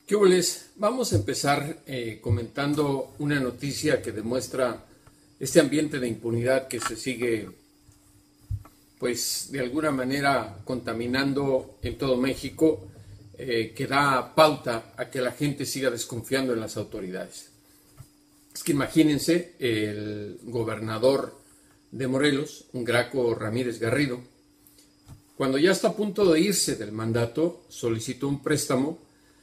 ¿Qué hubo?les? Vamos a empezar comentando una noticia que demuestra este ambiente de impunidad que se sigue, pues, de alguna manera contaminando en todo México, que da pauta a que la gente siga desconfiando en las autoridades. Es que imagínense, el gobernador de Morelos, Graco Ramírez Garrido, cuando ya está a punto de irse del mandato, solicitó un préstamo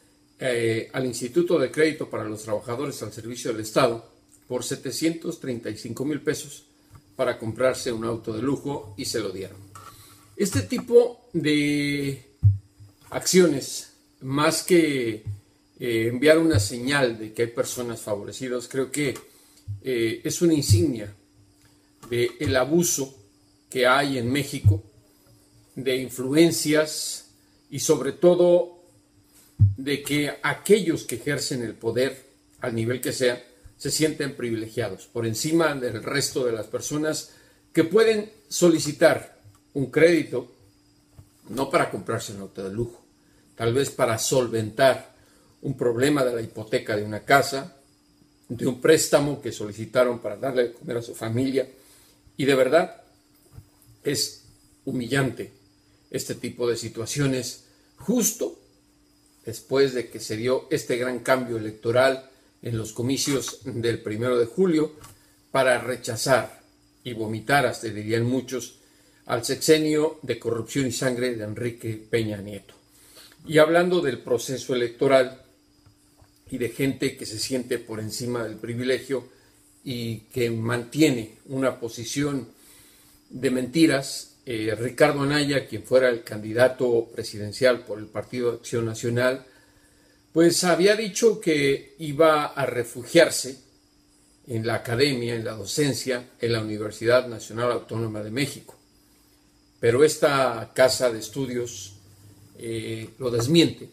al Instituto de Crédito para los Trabajadores al Servicio del Estado por 735,000 pesos para comprarse un auto de lujo y se lo dieron. Este tipo de acciones, más que enviar una señal de que hay personas favorecidas, creo que es una insignia del abuso que hay en México de influencias y sobre todo de que aquellos que ejercen el poder, al nivel que sea, se sienten privilegiados por encima del resto de las personas que pueden solicitar un crédito, no para comprarse un auto de lujo, tal vez para solventar un problema de la hipoteca de una casa, de un préstamo que solicitaron para darle de comer a su familia. Y de verdad es humillante este tipo de situaciones justo después de que se dio este gran cambio electoral en los comicios del 1 de julio para rechazar y vomitar, hasta dirían muchos, al sexenio de corrupción y sangre de Enrique Peña Nieto. Y hablando del proceso electoral y de gente que se siente por encima del privilegio y que mantiene una posición de mentiras, Ricardo Anaya, quien fuera el candidato presidencial por el Partido de Acción Nacional, pues había dicho que iba a refugiarse en la academia, en la docencia, en la Universidad Nacional Autónoma de México. Pero esta casa de estudios lo desmiente,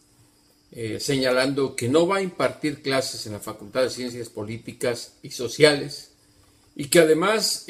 señalando que no va a impartir clases en la Facultad de Ciencias Políticas y Sociales y que además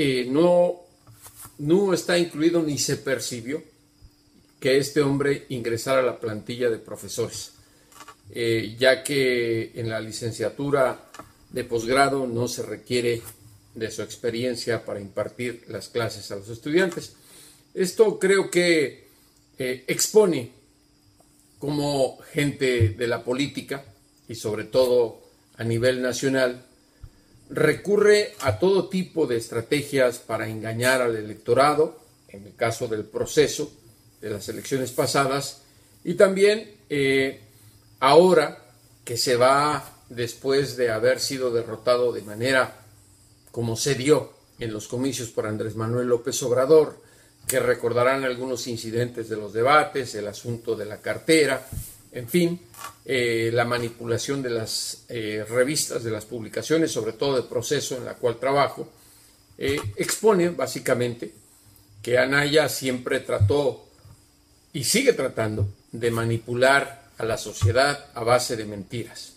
no está incluido ni se percibió que este hombre ingresara a la plantilla de profesores, ya que en la licenciatura de posgrado no se requiere de su experiencia para impartir las clases a los estudiantes. Esto creo que expone cómo gente de la política y sobre todo a nivel nacional recurre a todo tipo de estrategias para engañar al electorado, en el caso del proceso de las elecciones pasadas, y también ahora que se va después de haber sido derrotado de manera como se dio en los comicios por Andrés Manuel López Obrador, que recordarán algunos incidentes de los debates, el asunto de la cartera, en fin, la manipulación de las revistas, de las publicaciones, sobre todo de Proceso, en la cual trabajo, expone básicamente que Anaya siempre trató y sigue tratando de manipular a la sociedad a base de mentiras.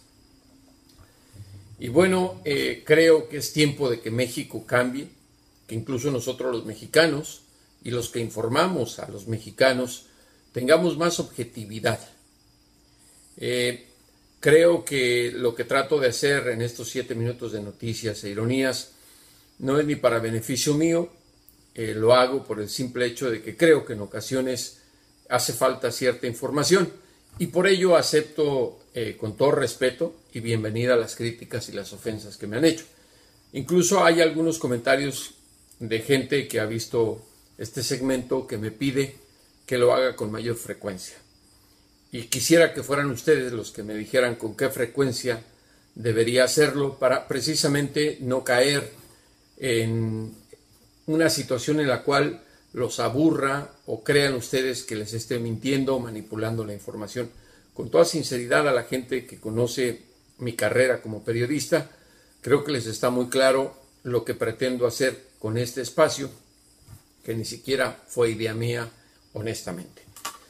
Y bueno, creo que es tiempo de que México cambie, que incluso nosotros los mexicanos y los que informamos a los mexicanos tengamos más objetividad. Creo que lo que trato de hacer en estos 7 minutos de noticias e ironías no es ni para beneficio mío, lo hago por el simple hecho de que creo que en ocasiones hace falta cierta información y por ello acepto con todo respeto y bienvenida las críticas y las ofensas que me han hecho. Incluso hay algunos comentarios de gente que ha visto este segmento que me pide que lo haga con mayor frecuencia. Y quisiera que fueran ustedes los que me dijeran con qué frecuencia debería hacerlo para precisamente no caer en una situación en la cual los aburra o crean ustedes que les esté mintiendo o manipulando la información. Con toda sinceridad a la gente que conoce mi carrera como periodista, creo que les está muy claro lo que pretendo hacer con este espacio, que ni siquiera fue idea mía, honestamente.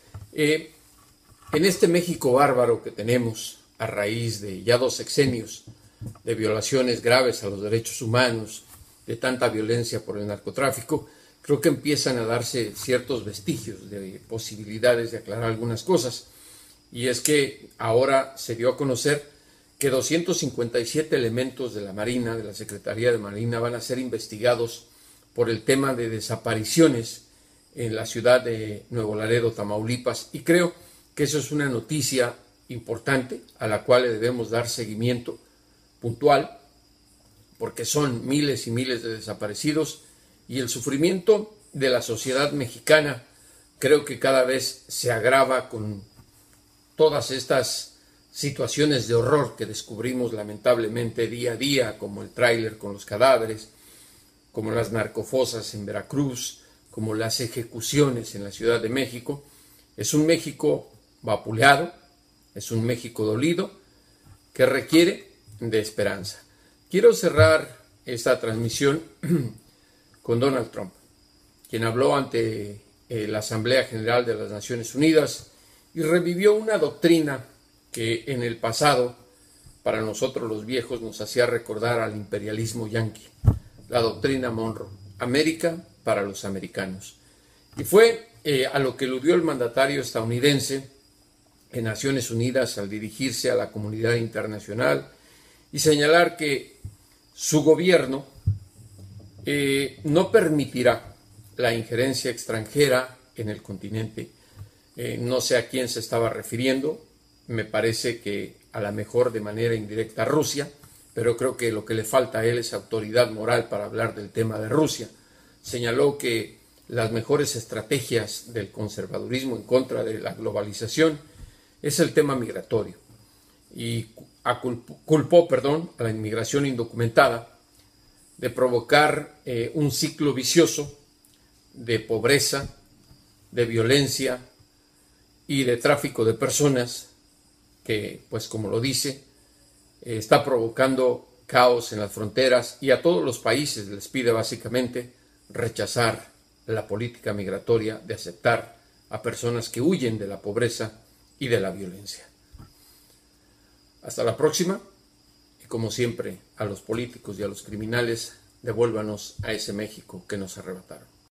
En este México bárbaro que tenemos a raíz de ya 2 sexenios de violaciones graves a los derechos humanos, de tanta violencia por el narcotráfico, creo que empiezan a darse ciertos vestigios de posibilidades de aclarar algunas cosas. y es que ahora se dio a conocer que 257 elementos de la Marina, de la Secretaría de Marina, van a ser investigados por el tema de desapariciones en la ciudad de Nuevo Laredo, Tamaulipas, y creo que eso es una noticia importante a la cual le debemos dar seguimiento puntual, porque son miles y miles de desaparecidos y el sufrimiento de la sociedad mexicana creo que cada vez se agrava con todas estas situaciones de horror que descubrimos lamentablemente día a día, como el tráiler con los cadáveres, como las narcofosas en Veracruz, como las ejecuciones en la Ciudad de México. Es un México vapuleado, es un México dolido que requiere de esperanza. Quiero cerrar esta transmisión con Donald Trump, quien habló ante la Asamblea General de las Naciones Unidas y revivió una doctrina que en el pasado, para nosotros los viejos, nos hacía recordar al imperialismo yanqui, la doctrina Monroe, América para los americanos. Y fue a lo que eludió el mandatario estadounidense en Naciones Unidas al dirigirse a la comunidad internacional y señalar que su gobierno no permitirá la injerencia extranjera en el continente. No sé a quién se estaba refiriendo, me parece que a lo mejor de manera indirecta a Rusia, pero creo que lo que le falta a él es autoridad moral para hablar del tema de Rusia. Señaló que las mejores estrategias del conservadurismo en contra de la globalización es el tema migratorio y culpó a la inmigración indocumentada de provocar un ciclo vicioso de pobreza, de violencia y de tráfico de personas que, pues como lo dice, está provocando caos en las fronteras y a todos los países les pide básicamente rechazar la política migratoria de aceptar a personas que huyen de la pobreza y de la violencia. Hasta la próxima y como siempre a los políticos y a los criminales devuélvanos a ese México que nos arrebataron.